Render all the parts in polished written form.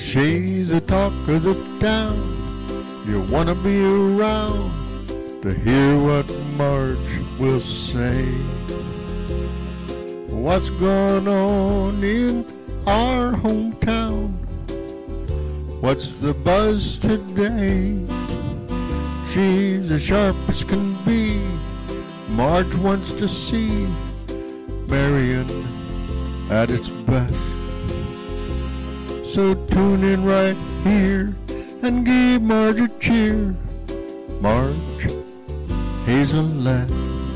She's the talk of the town. You wanna be around to hear what Marge will say. What's going on in our hometown? What's the buzz today? She's as sharp as can be. Marge wants to see Marion at its best. So tune in right here and give Marge a cheer. Marge Hazelett.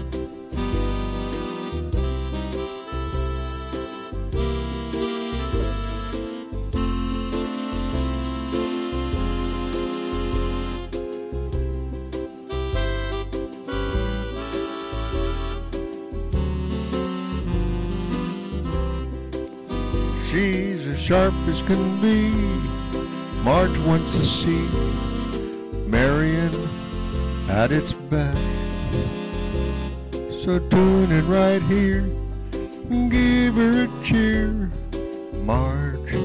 She's as sharp as can be. Marge wants to see Marion at its best. So tune in right here and give her a cheer. Marge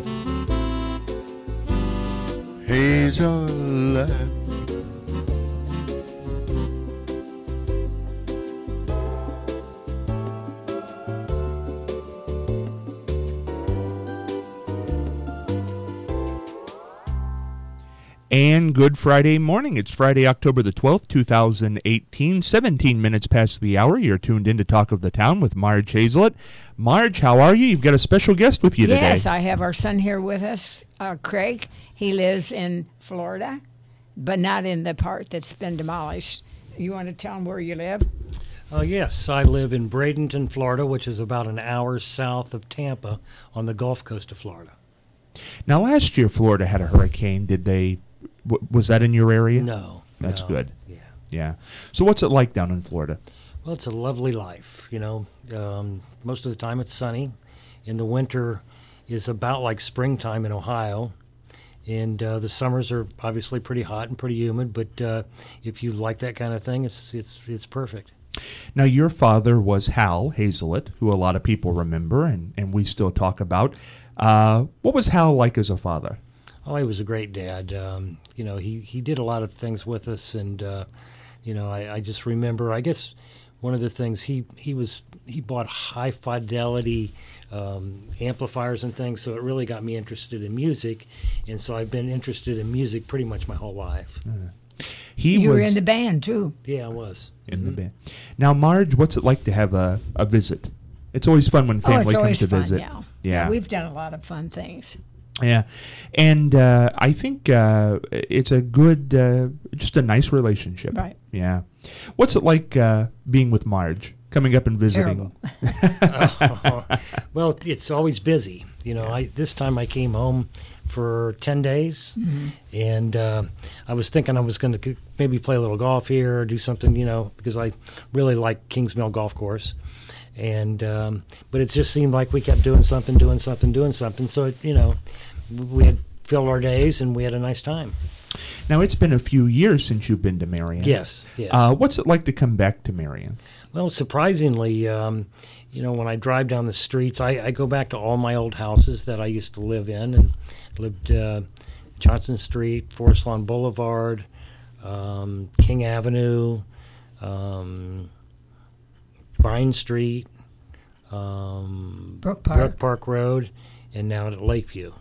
Hazelett. And good Friday morning. It's Friday, October the 12th, 2018, 17 minutes past the hour. You're tuned in to Talk of the Town with Marge Hazelett. Marge, how are you? You've got a special guest with you today. Yes, I have our son here with us, Craig. He lives in Florida, but not in the part that's been demolished. You want to tell him where you live? Yes, I live in Bradenton, Florida, which is about an hour south of Tampa on the Gulf Coast of Florida. Now, last year Florida had a hurricane. Did they... was that in your area? No. That's good. Yeah. Yeah. So what's it like down in Florida? Well, it's a lovely life, you know. Most of the time it's sunny. In the winter is about like springtime in Ohio. And the summers are obviously pretty hot and pretty humid, but if you like that kind of thing, it's perfect. Now, your father was Hal Hazelett, who a lot of people remember and we still talk about. What was Hal like as a father? Oh, he was a great dad. You know, he did a lot of things with us, and you know, I just remember. I guess one of the things he bought high fidelity amplifiers and things, so it really got me interested in music, and so I've been interested in music pretty much my whole life. You were in the band too. Yeah, I was in the band. Now, Marge, what's it like to have a visit? It's always fun when family comes to visit. Yeah, we've done a lot of fun things. Yeah, and I think it's a good, just a nice relationship. Right. Yeah. What's it like being with Marge, coming up and visiting? Well, it's always busy. You know, this time I came home for 10 days, and I was thinking I was going to maybe play a little golf here or do something, you know, because I really like Kings Mill Golf Course. And but it just seemed like we kept doing something. So, you know, we had filled our days and we had a nice time. Now, it's been a few years since you've been to Marion. Yes. What's it like to come back to Marion? Well, surprisingly, you know, when I drive down the streets, I go back to all my old houses that I used to live in, and lived Johnson Street, Forest Lawn Boulevard, King Avenue, Vine Street, Brook Park Road, and now at Lakeview.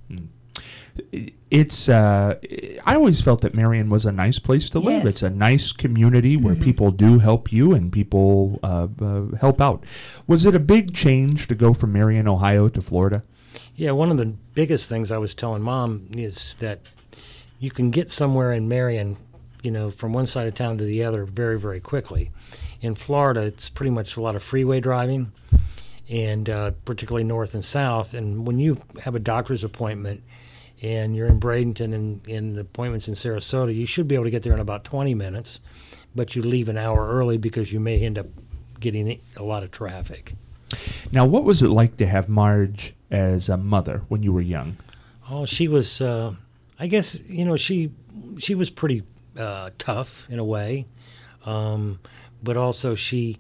It's I always felt that Marion was a nice place to live. Yes. It's a nice community where people do help you and people help out. Was it a big change to go from Marion, Ohio to Florida? Yeah, one of the biggest things I was telling Mom is that you can get somewhere in Marion, you know, from one side of town to the other very, very quickly. In Florida, it's pretty much a lot of freeway driving, and particularly north and south. And when you have a doctor's appointment and you're in Bradenton and the appointment's in Sarasota, you should be able to get there in about 20 minutes, but you leave an hour early because you may end up getting a lot of traffic. Now, what was it like to have Marge as a mother when you were young? Oh, she was, I guess, you know, she was pretty tough in a way, but also she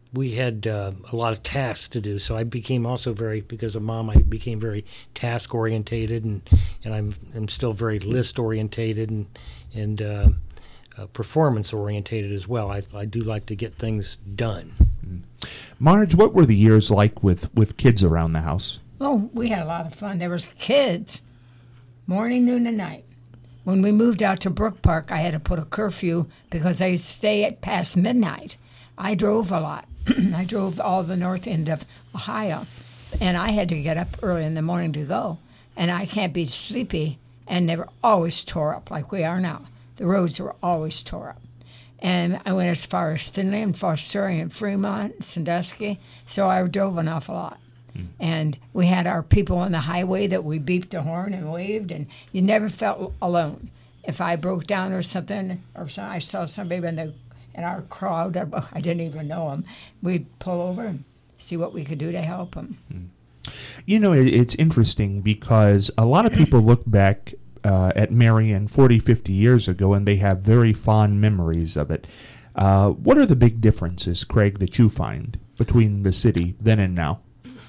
we had a lot of tasks to do. So I became also because of Mom, I became very task orientated, and I'm still very list orientated and performance orientated as well. I do like to get things done. Marge, what were the years like with kids around the house? Oh, we had a lot of fun. There was kids, morning, noon, and night. When we moved out to Brook Park, I had to put a curfew because I used to stay at past midnight. I drove a lot. I drove all the north end of Ohio, and I had to get up early in the morning to go. And I can't be sleepy, and they were always tore up like we are now. The roads were always tore up. And I went as far as Findlay and Fostoria and Fremont, Sandusky, so I drove an awful lot. And we had our people on the highway that we beeped the horn and waved, and you never felt alone. If I broke down or something, I saw somebody in our crowd, I didn't even know them, we'd pull over and see what we could do to help them. You know, it's interesting because a lot of people look back at Marion 40, 50 years ago, and they have very fond memories of it. What are the big differences, Craig, that you find between the city then and now?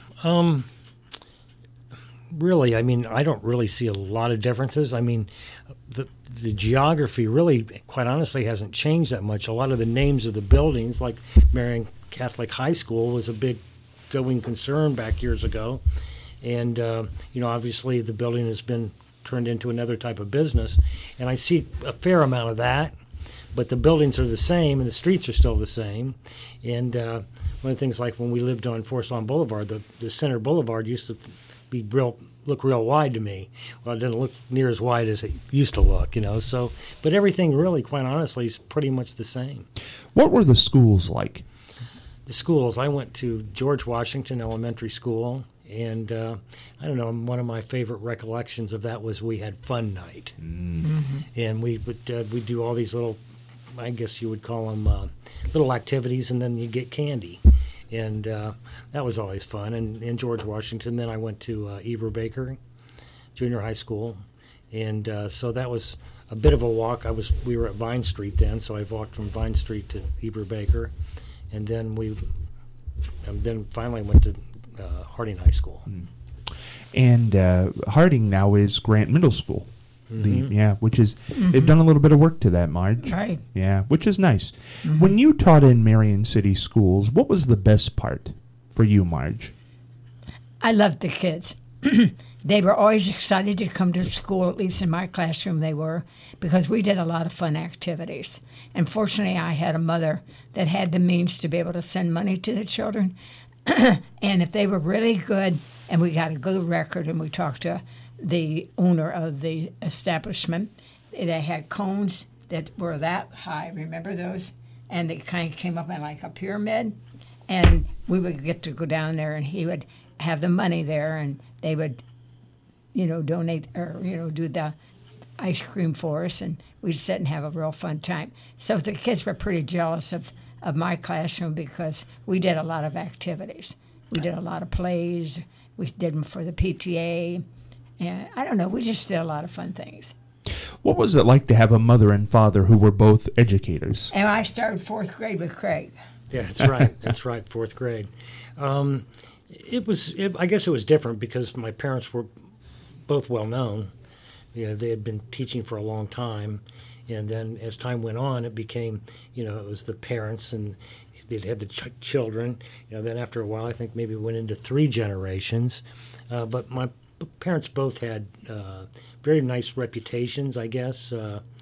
Really, I mean, I don't really see a lot of differences. I mean, the geography really, quite honestly, hasn't changed that much. A lot of the names of the buildings, like Marion Catholic High School, was a big going concern back years ago. And, obviously the building has been turned into another type of business. And I see a fair amount of that, but the buildings are the same and the streets are still the same. And one of the things, like when we lived on Forest Lawn Boulevard, the center boulevard used to look real wide to me. Well, it didn't look near as wide as it used to look, So, but everything really, quite honestly, is pretty much the same. What were the schools like? The schools, I went to George Washington Elementary School, and I don't know, one of my favorite recollections of that was we had fun night. And we would do all these little, I guess you would call them little activities, and then you get candy. And that was always fun. And in George Washington, then I went to Eber Baker Junior High School, and so that was a bit of a walk. We were at Vine Street then, so I walked from Vine Street to Eber Baker, and then finally went to Harding High School. And Harding now is Grant Middle School. Which is, they've done a little bit of work to that, Marge. Right. Yeah, which is nice. When you taught in Marion City schools, what was the best part for you, Marge? I loved the kids. They were always excited to come to school, at least in my classroom they were, because we did a lot of fun activities. And fortunately, I had a mother that had the means to be able to send money to the children. And if they were really good, and we got a good record, and we talked to the owner of the establishment, they had cones that were that high. Remember those? And they kind of came up in like a pyramid. And we would get to go down there, and he would have the money there, and they would, donate or, do the ice cream for us, and we'd sit and have a real fun time. So the kids were pretty jealous of my classroom because we did a lot of activities. We did a lot of plays. We did them for the PTA. And I don't know, we just did a lot of fun things. What was it like to have a mother and father who were both educators? And I started fourth grade with Craig. Yeah, that's right. That's right, fourth grade. I guess it was different because my parents were both well known. They had been teaching for a long time. And then as time went on, it became, it was the parents, and they'd had the children. Then after a while, I think maybe it went into 3 generations. But my parents both had very nice reputations, I guess.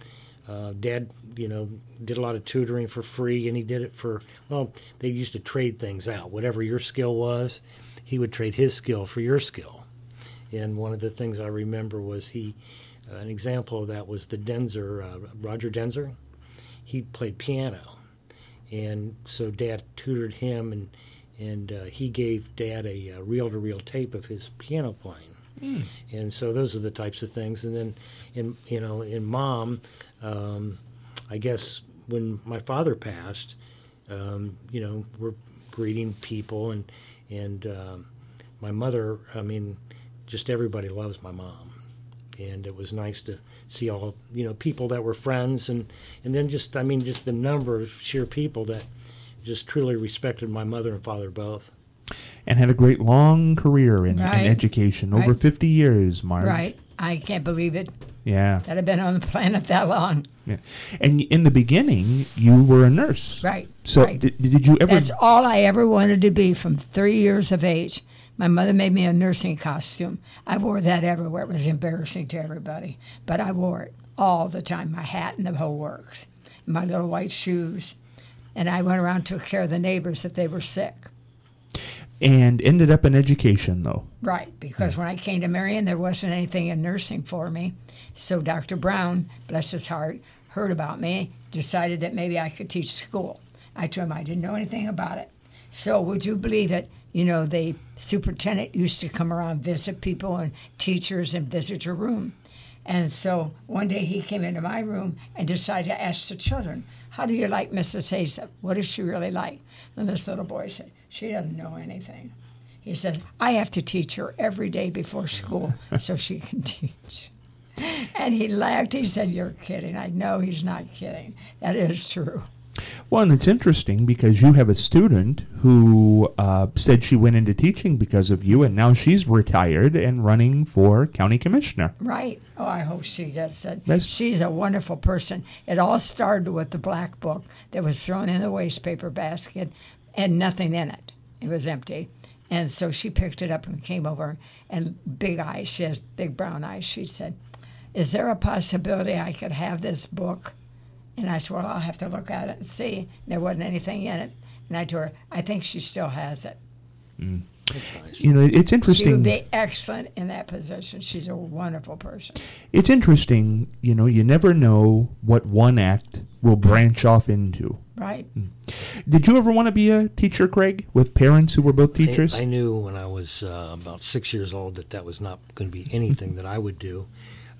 Dad, did a lot of tutoring for free, and he did it they used to trade things out. Whatever your skill was, he would trade his skill for your skill. And one of the things I remember was an example of that was the Denzer, Roger Denzer. He played piano, and so Dad tutored him, and he gave Dad a reel-to-reel tape of his piano playing. And so those are the types of things. And then, in Mom, I guess when my father passed, we're greeting people, and my mother, just everybody loves my mom. And it was nice to see all, people that were friends, and then just the number of sheer people that just truly respected my mother and father both. And had a great long career in Right. education, over Right. 50 years, Marge. Right. I can't believe it. Yeah. That I've been on the planet that long. Yeah. And in the beginning, you were a nurse. Right. So right. did you ever... That's all I ever wanted to be from 3 years of age. My mother made me a nursing costume. I wore that everywhere. It was embarrassing to everybody, but I wore it all the time, my hat and the whole works, and my little white shoes. And I went around, took care of the neighbors if they were sick. And ended up in education, though. Right, because when I came to Marion, there wasn't anything in nursing for me. So Dr. Brown, bless his heart, heard about me, decided that maybe I could teach school. I told him I didn't know anything about it. So would you believe it? You know, the superintendent used to come around, visit people and teachers and visit your room. And so one day he came into my room and decided to ask the children, how do you like Mrs. Hayes? What is she really like? And this little boy said, she doesn't know anything. He said, I have to teach her every day before school so she can teach. And he laughed. He said, you're kidding. I know he's not kidding. That is true. Well, and it's interesting because you have a student who said she went into teaching because of you, and now she's retired and running for county commissioner. Right. Oh, I hope she gets it. That's- She's a wonderful person. It all started with the black book that was thrown in the waste paper basket and nothing in it. It was empty. And so she picked it up and came over, and big eyes. She has big brown eyes. She said, is there a possibility I could have this book? And I said, well, I'll have to look at it and see. There wasn't anything in it. And I told her, I think she still has it. That's nice. You know, it's She interesting. would be excellent in that position. She's a wonderful person. It's interesting, you know, you never know what one act will branch off into. Right. Did you ever want to be a teacher, Craig, with parents who were both teachers? I knew when I was about 6 years old that was not going to be anything that I would do.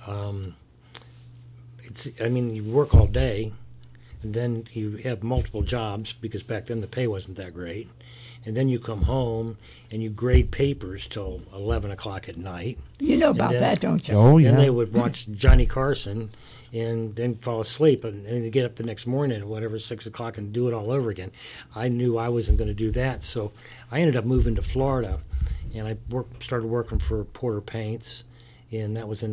You work all day, and then you have multiple jobs because back then the pay wasn't that great. And then you come home and you grade papers till 11 o'clock at night. You know about then- that, don't you? Oh, yeah. And they would watch Johnny Carson and then fall asleep and then get up the next morning at whatever, 6 o'clock and do it all over again. I knew I wasn't going to do that, so I ended up moving to Florida, and I started working for Porter Paints, and that was in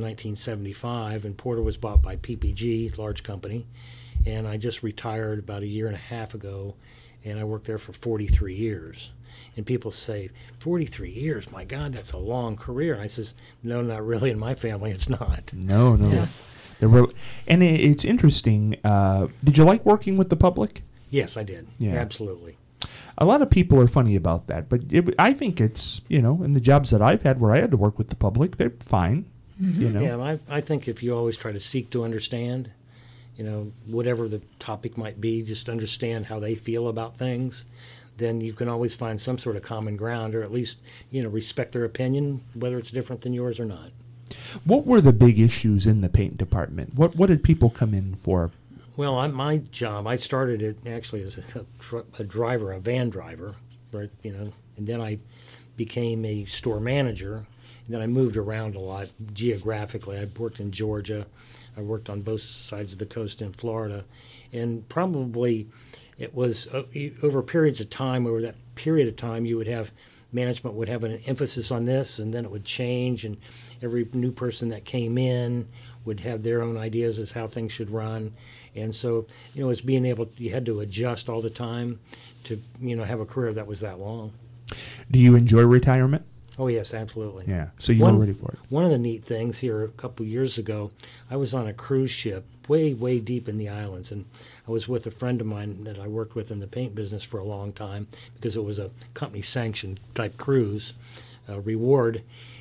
1975, and Porter was bought by PPG, large company, and I just retired about a year and a half ago, and I worked there for 43 years. And people say, 43 years, my God, that's a long career. I says, no, not really. In my family, it's not. No. Yeah. There were, and it's interesting. Did you like working with the public? Yes, I did. Yeah. Absolutely. A lot of people are funny about that, but I think it's, you know, in the jobs that I've had where I had to work with the public, they're fine. You know, Yeah, I think if you always try to seek to understand, you know, whatever the topic might be, just understand how they feel about things, then you can always find some sort of common ground, or at least, you know, respect their opinion, whether it's different than yours or not. What were the big issues in the paint department? What did people come in for? Well, my job, I started it actually as a driver, a van driver, right? You know, and then I became a store manager, and then I moved around a lot geographically. I worked in Georgia, I worked on both sides of the coast in Florida, and probably it was over periods of time. Over that period of time, you would have management would have an emphasis on this, and then it would change, and every new person that came in would have their own ideas as how things should run. And so, you know, it's being able, you had to adjust all the time to, you know, have a career that was that long. Do you enjoy retirement? Oh, yes, absolutely. Yeah, so you were ready for it. One of the neat things here a couple years ago, I was on a cruise ship way, way deep in the islands, and I was with a friend of mine that I worked with in the paint business for a long time because it was a company-sanctioned type cruise, reward.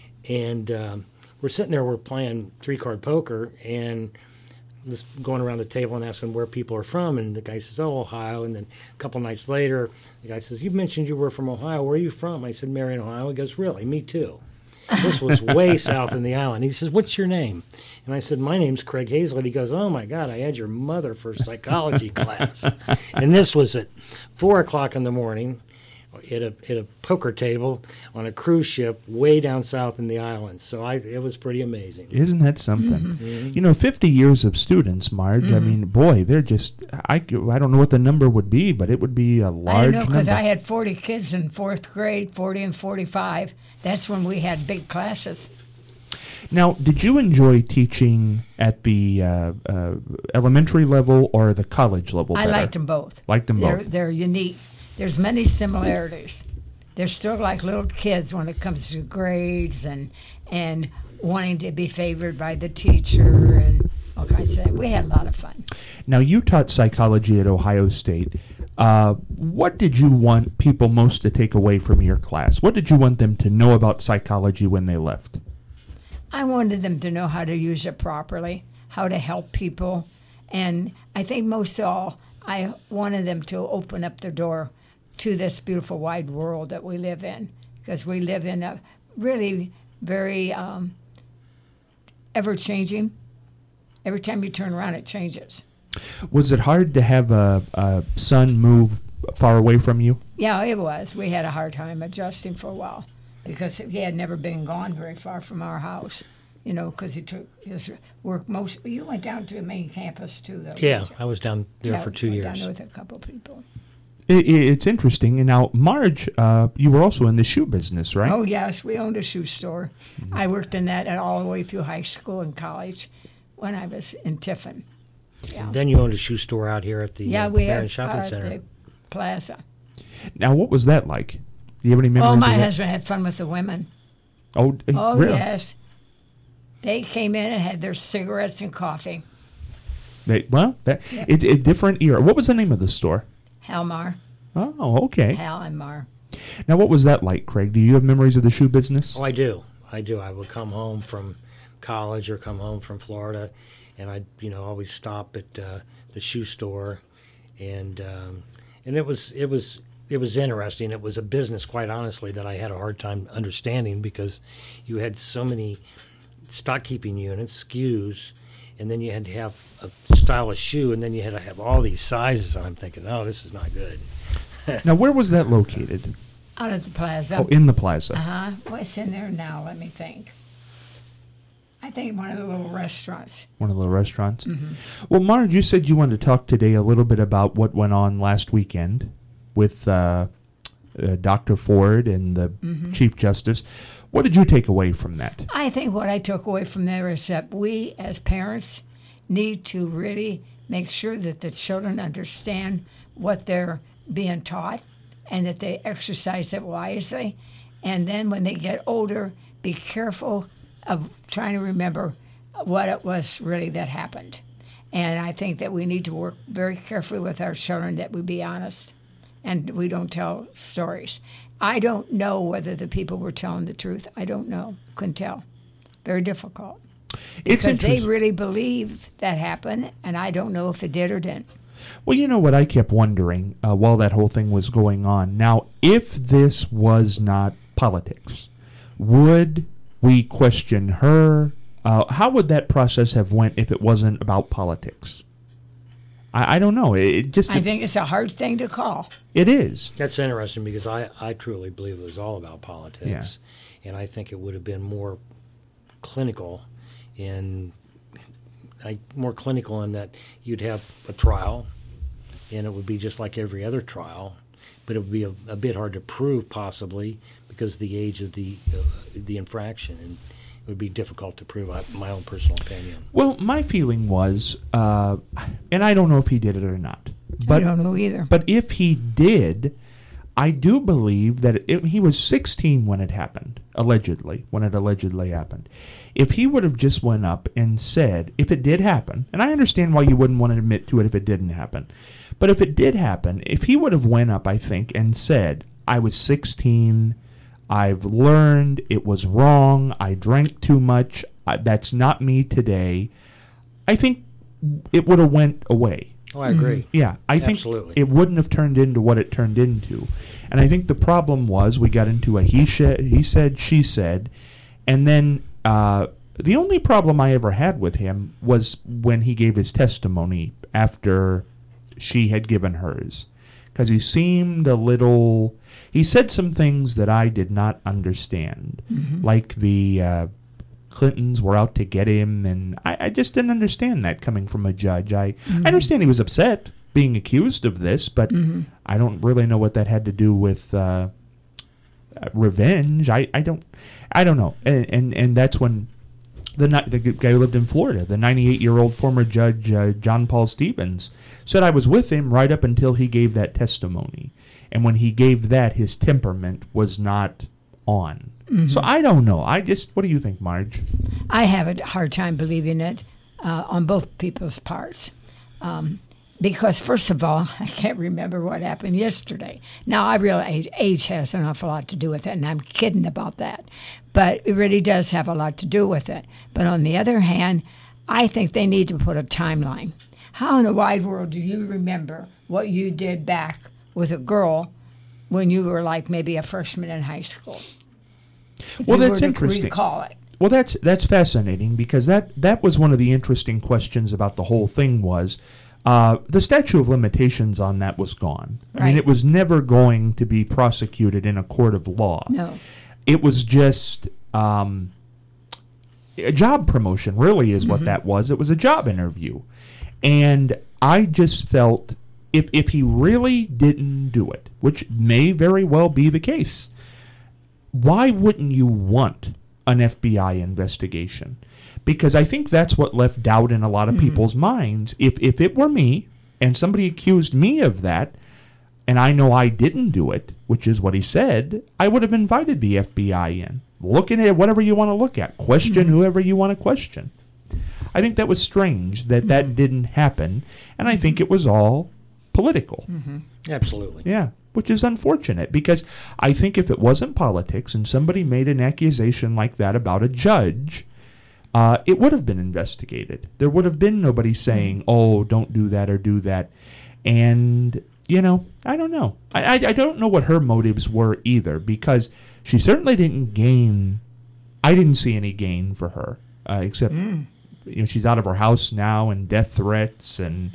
And we're sitting there, we're playing three-card poker, and just going around the table and asking where people are from, and the guy says, oh, Ohio. And then a couple nights later, the guy says, you mentioned you were from Ohio. Where are you from? I said, Marion, Ohio. He goes, really? Me too. This was way south in the island. He says, what's your name? And I said, my name's Craig Hazlett. He goes, oh, my God, I had your mother for psychology class. And this was at 4 o'clock in the morning at a poker table on a cruise ship way down south in the islands. So it was pretty amazing. Isn't that something? You know, 50 years of students, Marge. I mean, boy, they're just. I don't know what the number would be, but it would be a large number. I know, because I had 40 kids in 4th grade, 40 and 45. That's when we had big classes. Now, did you enjoy teaching at the elementary level or the college level better? I liked them both. Liked them both. They're unique. There's many similarities. They're still like little kids when it comes to grades and wanting to be favored by the teacher and all kinds of things. We had a lot of fun. Now, you taught psychology at Ohio State. What did you want people most to take away from your class? What did you want them to know about psychology when they left? I wanted them to know how to use it properly, how to help people, and I think most of all, I wanted them to open up the door to this beautiful wide world that we live in, because we live in a really very ever-changing. Every time you turn around, it changes. Was it hard to have a son move far away from you? Yeah, it was. We had a hard time adjusting for a while because he had never been gone very far from our house, you know, because he took his work most. You went down to the main campus, too, though. Yeah, I was down there for 2 years. Down there with a couple of people. It's interesting. And now, Marge, you were also in the shoe business, right? Oh, yes. We owned a shoe store. Mm-hmm. I worked in that all the way through high school and college when I was in Tiffin. Yeah. Then you owned a shoe store out here at the Barron Shopping at Center. The plaza. Now, what was that like? Do you have any memories? Oh, my of husband had fun with the women. Oh, really? Yes. They came in and had their cigarettes and coffee. It's a different era. What was the name of the store? Halmar. Oh, okay. Hal and Mar. Now, what was that like, Craig? Do you have memories of the shoe business? Oh, I do. I would come home from college or come home from Florida, and I'd always stop at the shoe store, and it was interesting. It was a business, quite honestly, that I had a hard time understanding because you had so many stock keeping units, SKUs, and then you had to have a stylish shoe, and then you had to have all these sizes. And I'm thinking, oh, this is not good. Now, where was that located? Out at the plaza. Oh, in the plaza. Uh-huh. What's in there now? Let me think. I think one of the little restaurants. One of the restaurants? Mm-hmm. Well, Marge, you said you wanted to talk today a little bit about what went on last weekend with Dr. Ford and the Chief Justice. What did you take away from that? I think what I took away from there is that we, as parents, need to really make sure that the children understand what they're being taught and that they exercise it wisely. And then when they get older, be careful of trying to remember what it was really that happened. And I think that we need to work very carefully with our children, that we be honest and we don't tell stories. I don't know whether the people were telling the truth. I don't know. Couldn't tell. Very difficult. Because they really believe that happened, and I don't know if it did or didn't. Well, you know what I kept wondering while that whole thing was going on. Now, if this was not politics, would we question her? How would that process have went if it wasn't about politics? I don't know. I think it's a hard thing to call. It is. That's interesting because I truly believe it was all about politics. Yeah. And I think it would have been more clinical in that you'd have a trial, and it would be just like every other trial, but it would be a bit hard to prove possibly because of the age of the infraction, and it would be difficult to prove, my own personal opinion. Well, my feeling was, and I don't know if he did it or not. But, I don't know either. But if he did, I do believe that he was 16 when it happened, when it allegedly happened. If he would have just went up and said, if it did happen, and I understand why you wouldn't want to admit to it if it didn't happen, but if it did happen, if he would have went up, I think, and said, I was 16, I've learned it was wrong, I drank too much, that's not me today, I think it would have went away. Oh, I agree. Yeah, I think Absolutely. It wouldn't have turned into what it turned into. And I think the problem was we got into a he said, she said, and then the only problem I ever had with him was when he gave his testimony after she had given hers. because he seemed a little. He said some things that I did not understand, like the Clintons were out to get him, and I just didn't understand that coming from a judge. I understand he was upset being accused of this, but I don't really know what that had to do with revenge. I don't know, and that's when the guy who lived in Florida, the 98-year-old former judge John Paul Stevens, said I was with him right up until he gave that testimony, and when he gave that, his temperament was not on. So I don't know. What do you think, Marge? I have a hard time believing it on both people's parts. Because, first of all, I can't remember what happened yesterday. Now, I realize age has an awful lot to do with it, and I'm kidding about that. But it really does have a lot to do with it. But on the other hand, I think they need to put a timeline. How in the wide world do you remember what you did back with a girl when you were like maybe a freshman in high school? Well, that's interesting. Recall it. Well, that's fascinating, because that was one of the interesting questions about the whole thing was the statute of limitations on that was gone. Right. I mean, it was never going to be prosecuted in a court of law. No. It was just a job promotion, really, is what that was. It was a job interview. And I just felt if he really didn't do it, which may very well be the case, why wouldn't you want an FBI investigation? Because I think that's what left doubt in a lot of people's minds. If it were me and somebody accused me of that, and I know I didn't do it, which is what he said, I would have invited the FBI in. Look at whatever you want to look at. Question whoever you want to question. I think that was strange that didn't happen, and I think it was all political. Absolutely. Yeah, which is unfortunate, because I think if it wasn't politics and somebody made an accusation like that about a judge, it would have been investigated. There would have been nobody saying, oh, don't do that or do that. And, I don't know. I don't know what her motives were either, because she certainly didn't gain. I didn't see any gain for her, except, she's out of her house now and death threats. And,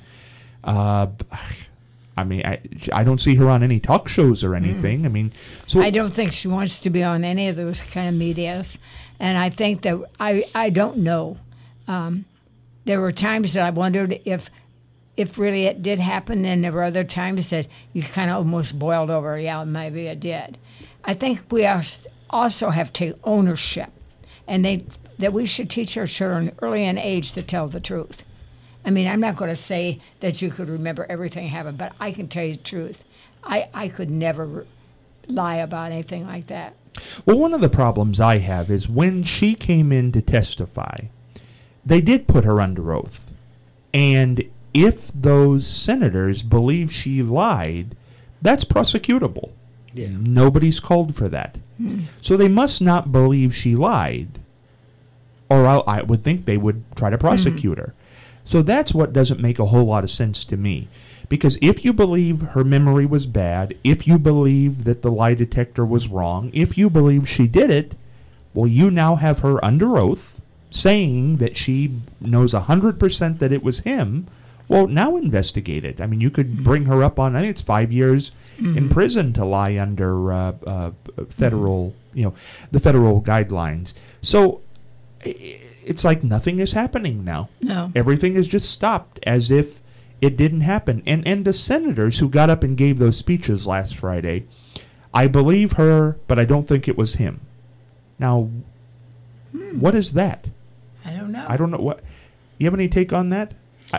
I don't see her on any talk shows or anything. So I don't think she wants to be on any of those kind of medias. And I think that I don't know. There were times that I wondered if really it did happen, and there were other times that you kind of almost boiled over. Yeah, maybe it did. I think we also have to take ownership, and that we should teach our children early in age to tell the truth. I'm not going to say that you could remember everything happened, but I can tell you the truth. I could never lie about anything like that. Well, one of the problems I have is when she came in to testify, they did put her under oath. And if those senators believe she lied, that's prosecutable. Yeah. Nobody's called for that. So they must not believe she lied, or I would think they would try to prosecute her. So that's what doesn't make a whole lot of sense to me. Because if you believe her memory was bad, if you believe that the lie detector was wrong, if you believe she did it, well, you now have her under oath saying that she knows 100% that it was him. Well, now investigate it. You could bring her up on, I think it's 5 years in prison to lie under federal, the federal guidelines. So it's like nothing is happening now. No. Everything is just stopped as if it didn't happen. And the senators who got up and gave those speeches last Friday, I believe her, but I don't think it was him. Now, what is that? I don't know. I don't know. What. You have any take on that?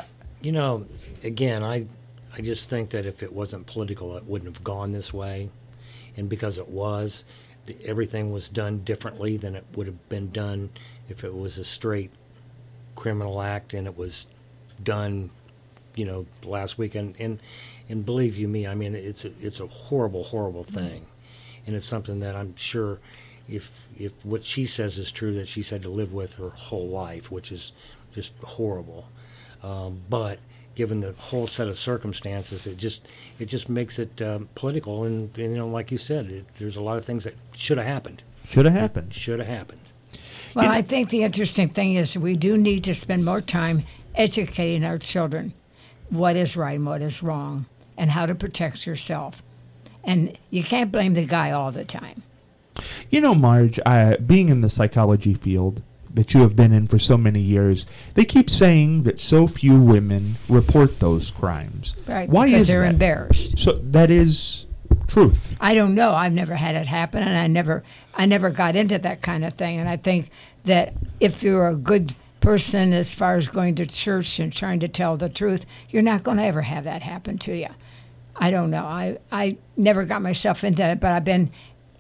Again, I just think that if it wasn't political, it wouldn't have gone this way. And because it was, everything was done differently than it would have been done if it was a straight criminal act and it was done, last weekend. And believe you me, it's a horrible, horrible thing. And it's something that I'm sure if what she says is true, that she's had to live with her whole life, which is just horrible. But given the whole set of circumstances, it just makes it political. And like you said, there's a lot of things that should have happened. Should have happened. Should have happened. Well, I think the interesting thing is we do need to spend more time educating our children what is right and what is wrong. and how to protect yourself. And you can't blame the guy all the time. You know, Marge, being in the psychology field that you have been in for so many years, they keep saying that so few women report those crimes. Right, Why because is they're that? embarrassed. So that is truth. I don't know. I've never had it happen, and I never got into that kind of thing. And I think that if you're a good person as far as going to church and trying to tell the truth, you're not going to ever have that happen to you. I don't know. I never got myself into it, but I've been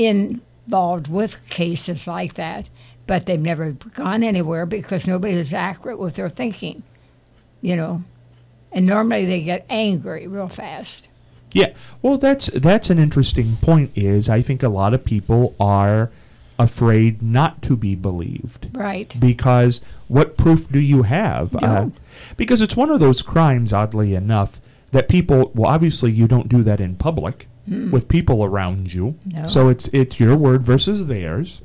involved with cases like that, but they've never gone anywhere because nobody is accurate with their thinking, you know. And normally they get angry real fast. Yeah, well, that's an interesting point. Is I think a lot of people are afraid not to be believed. Right. Because what proof do you have? No. Because it's one of those crimes, oddly enough, that people, well, obviously you don't do that in public with people around you. No. So it's your word versus theirs.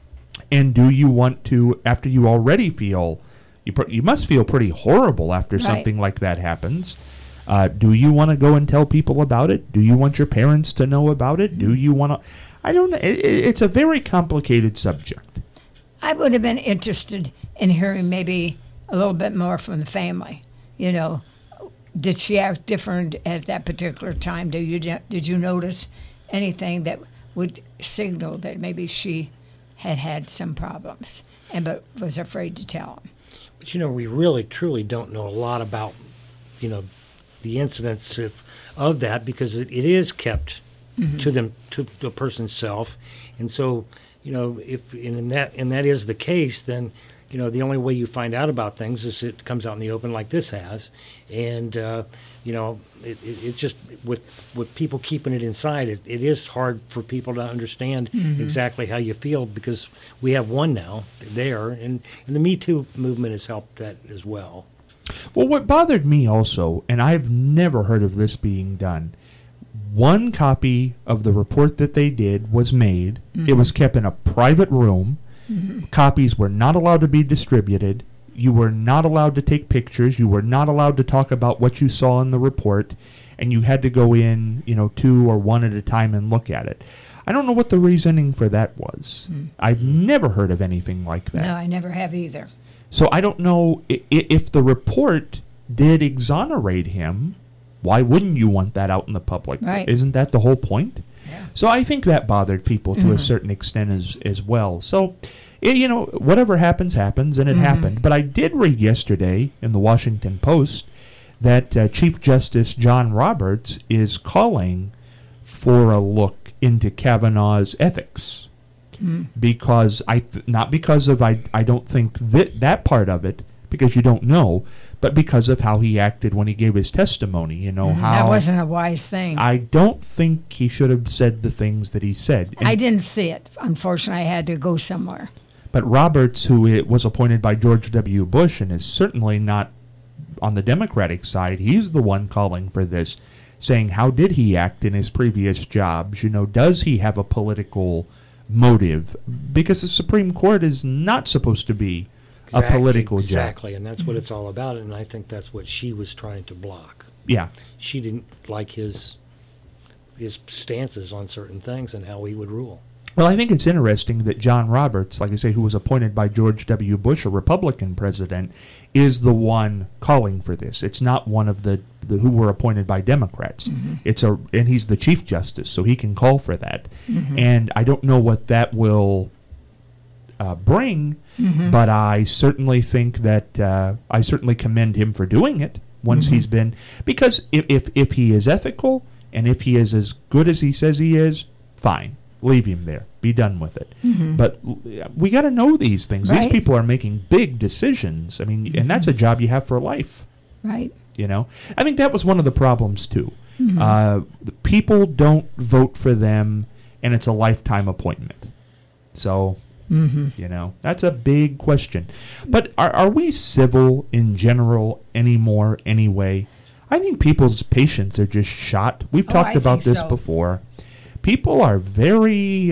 And do you want to, after you already feel, you must feel pretty horrible after Right. something like that happens. Do you want to go and tell people about it? Do you want your parents to know about it? Do you want to? I don't know. It's a very complicated subject. I would have been interested in hearing maybe a little bit more from the family. You know, did she act different at that particular time? Did you notice anything that would signal that maybe she had some problems but was afraid to tell them? But, you know, we really, truly don't know a lot about, you know, the incidents of that because it is kept to the person's self. And so, you know, and that is the case, then, you know, the only way you find out about things is it comes out in the open like this has. And, you know, it just, with people keeping it inside, it is hard for people to understand exactly how you feel because we have one now there, and the Me Too movement has helped that as well. Well, what bothered me also, and I've never heard of this being done, one copy of the report that they did was made. It was kept in a private room. Copies were not allowed to be distributed. You were not allowed to take pictures. You were not allowed to talk about what you saw in the report. And you had to go in, you know, 2 or 1 at a time and look at it. I don't know what the reasoning for that was. I've never heard of anything like that. No, I never have either. So I don't know if the report did exonerate him. Why wouldn't you want that out in the public? Right. Isn't that the whole point? Yeah. So I think that bothered people to a certain extent as well. So, you know, whatever happens, happens, and it happened. But I did read yesterday in the Washington Post that Chief Justice John Roberts is calling for a look into Kavanaugh's ethics. Because not because of I don't think that part of it, because you don't know, but because of how he acted when he gave his testimony. You know how that wasn't a wise thing. I don't think he should have said the things that he said. I didn't see it. Unfortunately, I had to go somewhere. But Roberts, who was appointed by George W. Bush and is certainly not on the Democratic side, he's the one calling for this, saying how did he act in his previous jobs? You know, does he have a political motive? Because the Supreme Court is not supposed to be a political job. Exactly, and that's what it's all about, and I think that's what she was trying to block. Yeah. She didn't like his stances on certain things and how he would rule. Well, I think it's interesting that John Roberts, like I say, who was appointed by George W. Bush, a Republican president, is the one calling for this. It's not one of the who were appointed by Democrats. And he's the Chief Justice, so he can call for that. And I don't know what that will bring, but I certainly think that I certainly commend him for doing it once he's been, because if he is ethical and if he is as good as he says he is, fine. Leave him there. Be done with it. But we got to know these things. Right. These people are making big decisions. I mean, and that's a job you have for life. Right. You know, I think that was one of the problems too. People don't vote for them, and it's a lifetime appointment. So, you know, that's a big question. But are we civil in general anymore? Anyway, I think people's patience are just shot. We've talked about this before. People are very...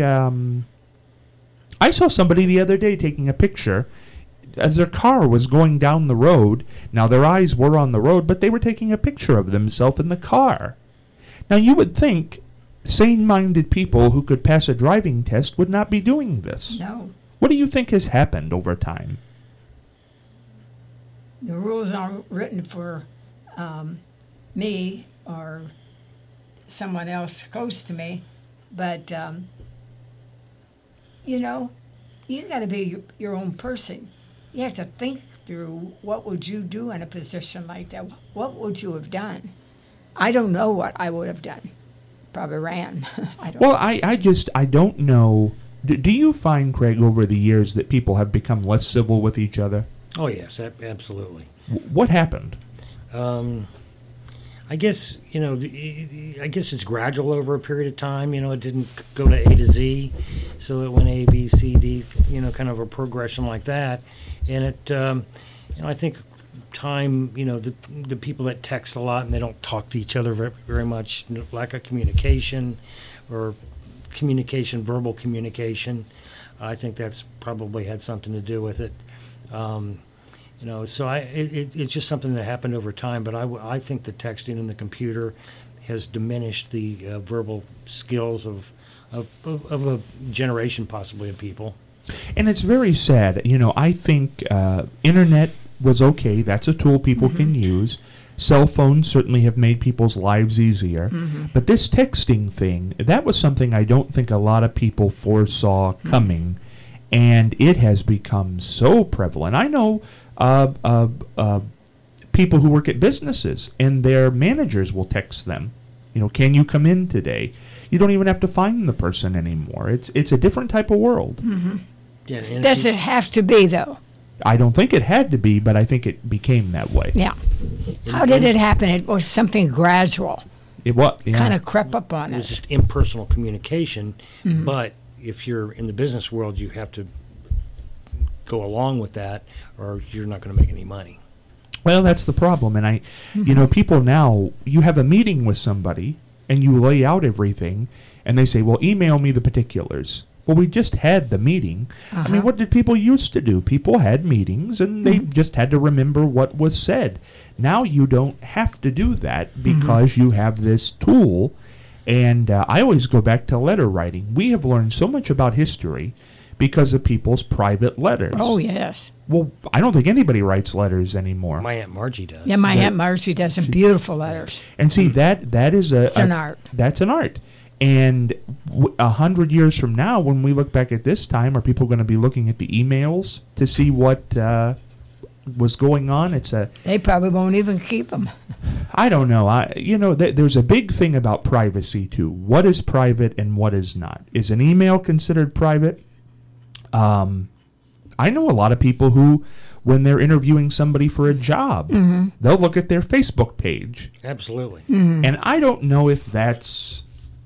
I saw somebody the other day taking a picture as their car was going down the road. Now, their eyes were on the road, but they were taking a picture of themselves in the car. Now, you would think sane-minded people who could pass a driving test would not be doing this. No. What do you think has happened over time? The rules aren't written for me or someone else close to me, but you know, you got to be your own person. You have to think through what would you do in a position like that. What would you have done? I don't know what I would have done. Probably ran. I don't. Well, I don't know. Do you find, Craig, over the years that people have become less civil with each other? Oh, yes, absolutely. What happened? I guess, I guess it's gradual over a period of time. It didn't go to A to Z, so it went A, B, C, D, kind of a progression like that. And it, I think time, the people that text a lot and they don't talk to each other very, very much, lack of communication or verbal communication, I think that's probably had something to do with it. So it's just something that happened over time. But I think the texting and the computer has diminished the verbal skills of a generation, possibly, of people. And it's very sad. I think internet was okay. That's a tool people can use. Cell phones certainly have made people's lives easier. But this texting thing, that was something I don't think a lot of people foresaw coming. And it has become so prevalent. I know people who work at businesses, and their managers will text them, can you come in today? You don't even have to find the person anymore. It's a different type of world. Yeah, Does it have to be, though? I don't think it had to be, but I think it became that way. Yeah. How did it happen? It was something gradual. It was, yeah. Kind of crept up on It was us. just impersonal communication, but if you're in the business world, you have to go along with that, or you're not going to make any money. Well, that's the problem. And people now, you have a meeting with somebody, and you lay out everything, and they say, well, email me the particulars. Well, we just had the meeting. I mean, what did people used to do? People had meetings, and they just had to remember what was said. Now you don't have to do that because you have this tool. And I always go back to letter writing. We have learned so much about history because of people's private letters. Oh, yes. Well, I don't think anybody writes letters anymore. My Aunt Margie does. Yeah, my Aunt Marcy does some beautiful letters. And see, that is It's an art. That's an art. And 100 years from now, when we look back at this time, are people going to be looking at the emails to see what was going on? They probably won't even keep them. I don't know. There's a big thing about privacy too. What is private and what is not? Is an email considered private? I know a lot of people who, when they're interviewing somebody for a job, they'll look at their Facebook page. Absolutely. And I don't know if that's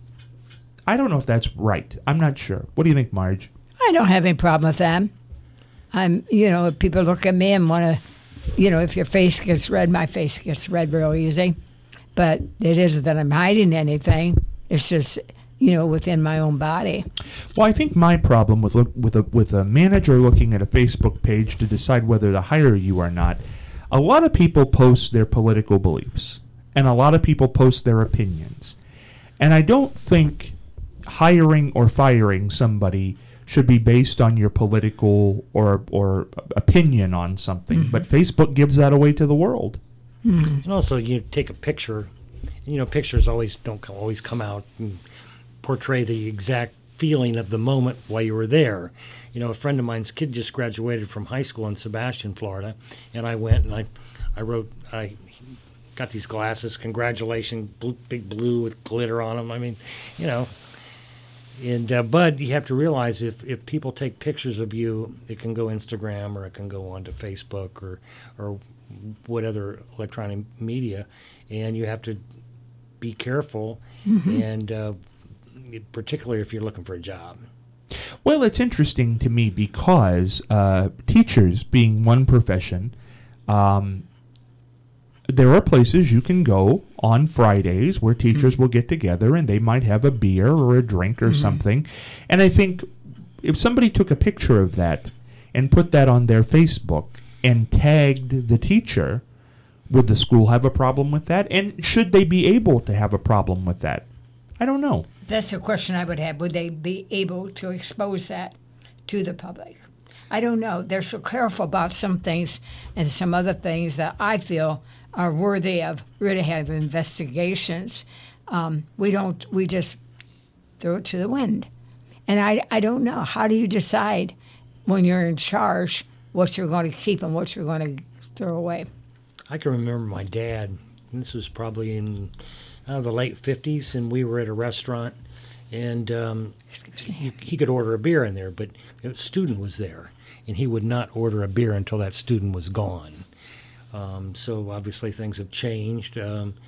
right. I'm not sure. What do you think, Marge? I don't have any problem with that. If people look at me and want to, if your face gets red, my face gets red real easy. But it isn't that I'm hiding anything. It's just, within my own body. Well, I think my problem with a manager looking at a Facebook page to decide whether to hire you or not, a lot of people post their political beliefs, and a lot of people post their opinions. And I don't think hiring or firing somebody should be based on your political or opinion on something. But Facebook gives that away to the world. And also, you take a picture, and pictures don't always come out and portray the exact feeling of the moment while you were there. A friend of mine's kid just graduated from high school in Sebastian, Florida, and I went and I got these glasses, congratulations, big blue with glitter on them. I mean, And but you have to realize if people take pictures of you, it can go Instagram or it can go onto Facebook or what other electronic media, and you have to be careful, and particularly if you're looking for a job. Well, it's interesting to me because teachers being one profession, there are places you can go on Fridays where teachers will get together and they might have a beer or a drink or something. And I think if somebody took a picture of that and put that on their Facebook and tagged the teacher, Would the school have a problem with that? And should they be able to have a problem with that? I don't know. That's the question I would have. Would they be able to expose that to the public? I don't know. They're so careful about some things and some other things that I feel are worthy of really having investigations. We just throw it to the wind. And I don't know. How do you decide when you're in charge what you're going to keep and what you're going to throw away? I can remember my dad, and this was probably in the late 50s, and we were at a restaurant, and he could order a beer in there, but a student was there, and he would not order a beer until that student was gone. So obviously things have changed,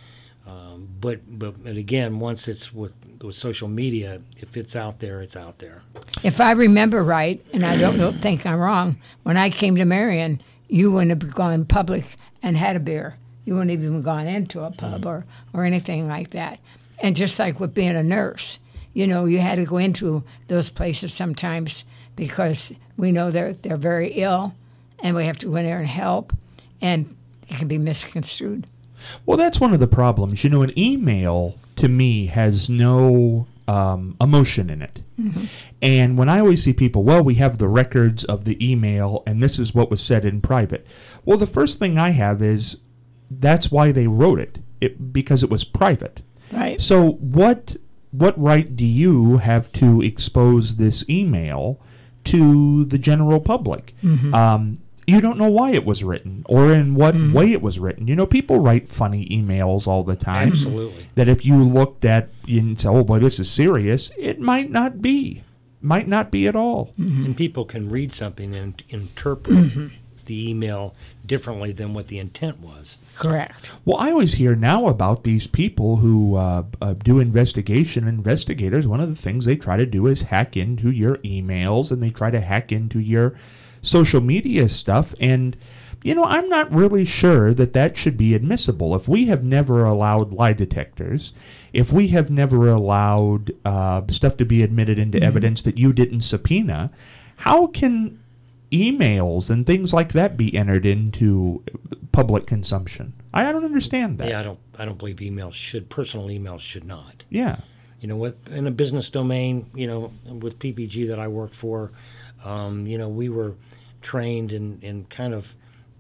but again, once it's with social media, if it's out there, it's out there. If I remember right, and I don't think I'm wrong, when I came to Marion, you wouldn't have gone public and had a beer. You wouldn't have even gone into a pub or anything like that. And just like with being a nurse, you had to go into those places sometimes because we know they're very ill, and we have to go in there and help, and it can be misconstrued. Well, that's one of the problems. An email, to me, has no emotion in it. Mm-hmm. And when I always see people, well, we have the records of the email, and this is what was said in private. Well, the first thing I have is that's why they wrote it because it was private. Right. So what right do you have to expose this email to the general public? Mm-hmm. You don't know why it was written or in what way it was written. People write funny emails all the time. Absolutely. That if you looked at and said, oh, boy, this is serious, it might not be. Might not be at all. Mm-hmm. And people can read something and interpret the email differently than what the intent was. Correct. Well, I always hear now about these people who do investigators. One of the things they try to do is hack into your emails, and they try to hack into your social media stuff, and I'm not really sure that should be admissible. If we have never allowed lie detectors, if we have never allowed stuff to be admitted into evidence that you didn't subpoena, how can emails and things like that be entered into public consumption? I don't understand that. Yeah, I don't believe personal emails should not. Yeah. In a business domain, with PPG that I worked for, we were trained in kind of,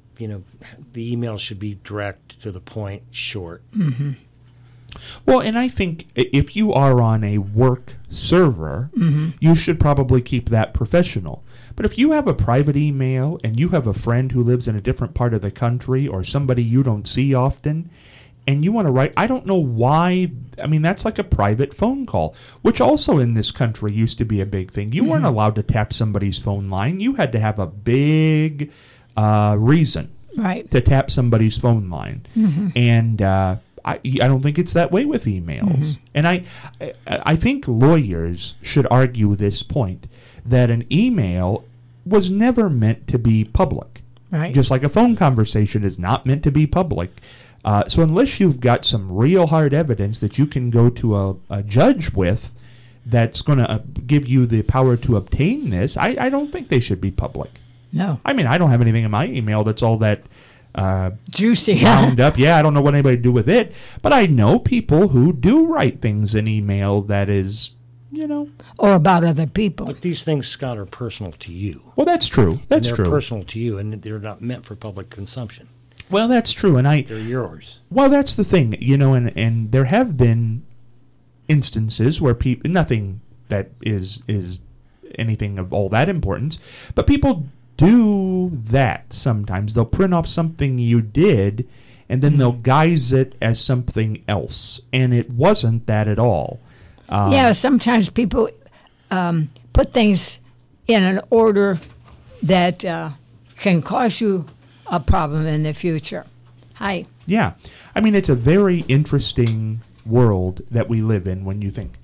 the email should be direct, to the point, short. Mm-hmm. Well, and I think if you are on a work server, you should probably keep that professional. But if you have a private email and you have a friend who lives in a different part of the country or somebody you don't see often, and you want to write, I don't know why, that's like a private phone call, which also in this country used to be a big thing. You weren't allowed to tap somebody's phone line. You had to have a big reason to tap somebody's phone line. Mm-hmm. And I don't think it's that way with emails. Mm-hmm. And I think lawyers should argue this point, that an email was never meant to be public. Right. Just like a phone conversation is not meant to be public. So unless you've got some real hard evidence that you can go to a judge with that's going to give you the power to obtain this, I don't think they should be public. No. I don't have anything in my email that's all that juicy, wound up. Yeah, I don't know what anybody do with it. But I know people who do write things in email that is, or about other people. But these things, Scott, are personal to you. Well, that's true. That's they're true. They're personal to you, and they're not meant for public consumption. Well, that's true, and they're yours. Well, that's the thing, and there have been instances where people, nothing that is anything of all that importance, but people do that sometimes. They'll print off something you did, and then they'll guise it as something else, and it wasn't that at all. Sometimes people put things in an order that can cause you a problem in the future. Hi. Yeah. It's a very interesting world that we live in when you think,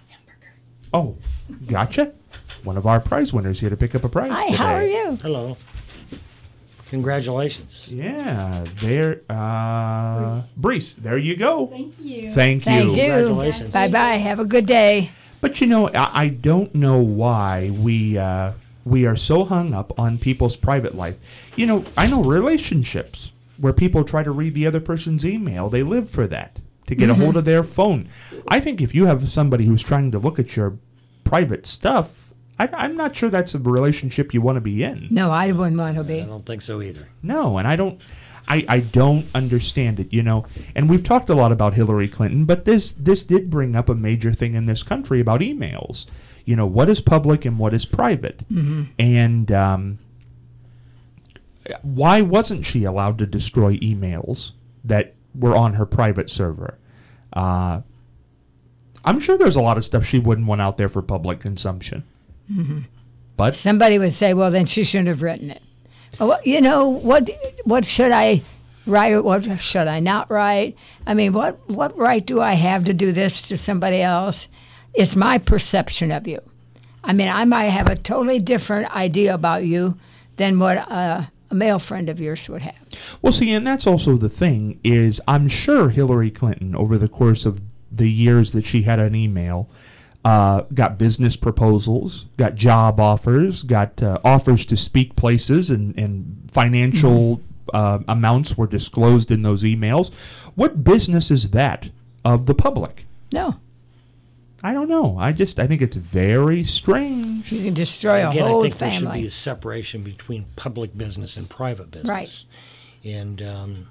oh, gotcha. One of our prize winners here to pick up a prize Hi, today. how are you? Hello. Congratulations. Yeah, there, Brees, there you go. Thank you. Thank you. Congratulations. Bye-bye. Have a good day. But I don't know why we are so hung up on people's private life. I know relationships. where people try to read the other person's email. They live for that, to get a hold of their phone. I think if you have somebody who's trying to look at your private stuff, I'm not sure that's a relationship you want to be in. No, I wouldn't want to I be. don't think so either. No, and I don't understand it, And we've talked a lot about Hillary Clinton, but this did bring up a major thing in this country about emails. What is public and what is private? And why wasn't she allowed to destroy emails that were on her private server? I'm sure there's a lot of stuff she wouldn't want out there for public consumption. But Somebody would say, well, then she shouldn't have written it. What should I write? What should I not write? I mean, what right do I have to do this to somebody else? It's my perception of you. I mean, I might have a totally different idea about you than what a male friend of yours would have. Well, see, and that's also the thing, is I'm sure Hillary Clinton, over the course of the years that she had an email, got business proposals, got job offers, got offers to speak places, and financial amounts were disclosed in those emails. What business is that of the public? No. I don't know. I think it's very strange. You can destroy Again, a whole I think there should family. be a separation between public business and private business. Right. And,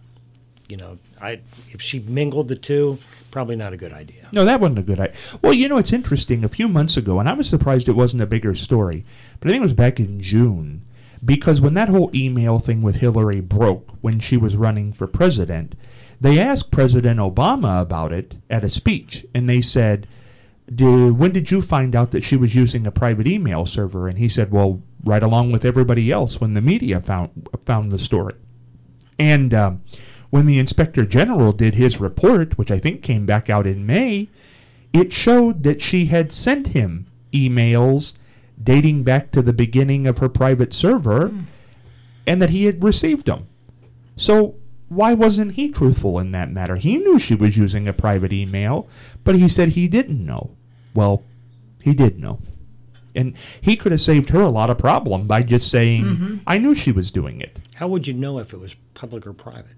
if she mingled the two, probably not a good idea. No, that wasn't a good idea. Well, it's interesting. A few months ago, and I was surprised it wasn't a bigger story, but I think it was back in June, because when that whole email thing with Hillary broke when she was running for president, they asked President Obama about it at a speech, and they said, when did you find out that she was using a private email server? And he said, well, right along with everybody else when the media found the story. And when the Inspector General did his report, which I think came back out in May, it showed that she had sent him emails dating back to the beginning of her private server and that he had received them. So why wasn't he truthful in that matter? He knew she was using a private email, but he said he didn't know. Well, he did know. And he could have saved her a lot of problem by just saying, I knew she was doing it. How would you know if it was public or private?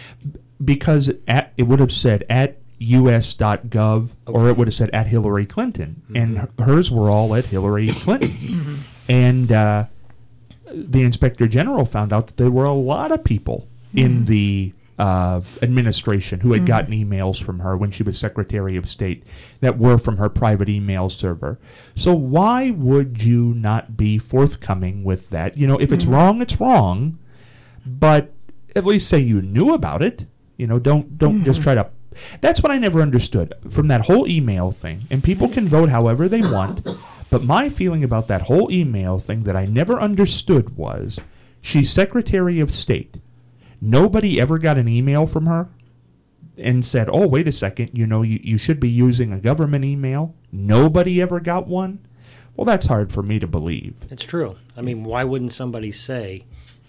Because it would have said at us.gov, or it would have said at Hillary Clinton. And hers were all at Hillary Clinton. And the Inspector General found out that there were a lot of people in the administration who had gotten emails from her when she was Secretary of State that were from her private email server. So why would you not be forthcoming with that? If it's wrong, it's wrong, but at least say you knew about it. Don't just try to... That's what I never understood from that whole email thing. And people can vote however they want, but my feeling about that whole email thing that I never understood was she's Secretary of State. Nobody ever got an email from her and said, oh, wait a second, you should be using a government email. Nobody ever got one? Well, that's hard for me to believe. It's true. I mean, why wouldn't somebody say,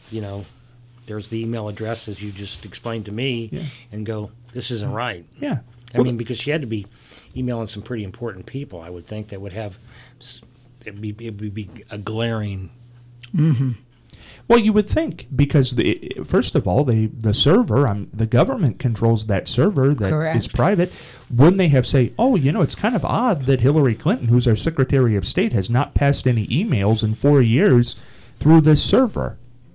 there's the email address as you just explained to me, and go, this isn't right. Yeah. I mean, because she had to be emailing some pretty important people, I would think, that would have, it would be a glaring... Well, you would think, because first of all, the server, the government controls that server that is private. Wouldn't they have say, oh, it's kind of odd that Hillary Clinton, who's our Secretary of State, has not passed any emails in 4 years through this server?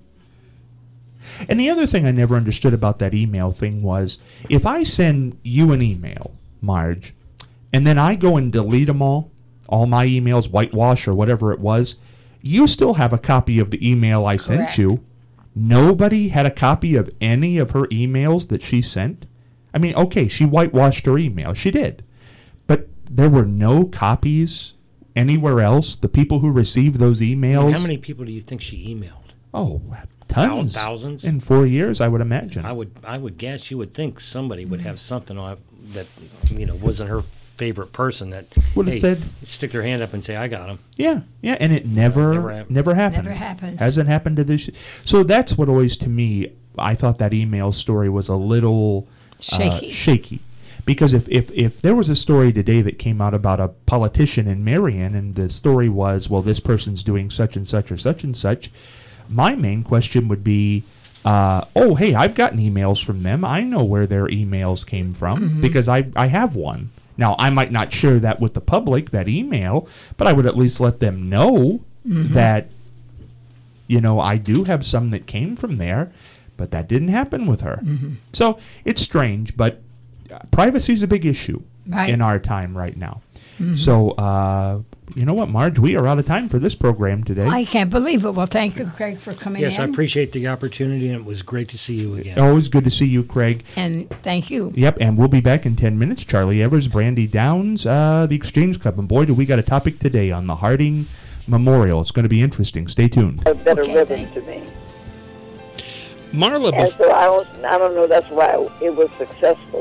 And the other thing I never understood about that email thing was, if I send you an email, Marge, and then I go and delete them all my emails, whitewash or whatever it was, you still have a copy of the email I sent you. Nobody had a copy of any of her emails that she sent. I mean, okay, she whitewashed her email. She did. But there were no copies anywhere else. The people who received those emails... How many people do you think she emailed? Oh, tons. Thousands? In 4 years, I would imagine. I would guess you would think somebody would have something on that, wasn't her favorite person that would have said, stick their hand up and say, I got him. Yeah, and it never happened. Never happens. Hasn't happened to this. So that's what always, to me, I thought that email story was a little shaky. Because if there was a story today that came out about a politician in Marion, and the story was, well, this person's doing such and such or such and such, my main question would be, oh, hey, I've gotten emails from them. I know where their emails came from because I have one. Now, I might not share that with the public, that email, but I would at least let them know that, I do have some that came from there, but that didn't happen with her. So it's strange, but privacy is a big issue in our time right now. So, you know what, Marge? We are out of time for this program today. I can't believe it. Well, thank you, Craig, for coming in. Yes, I appreciate the opportunity, and it was great to see you again. Always good to see you, Craig. And thank you. Yep, and we'll be back in 10 minutes. Charlie Evers, Brandy Downs, the Exchange Club. And boy, do we got a topic today on the Harding Memorial. It's going to be interesting. Stay tuned. A better rhythm to me. Marla, And so I don't know, that's why it was successful.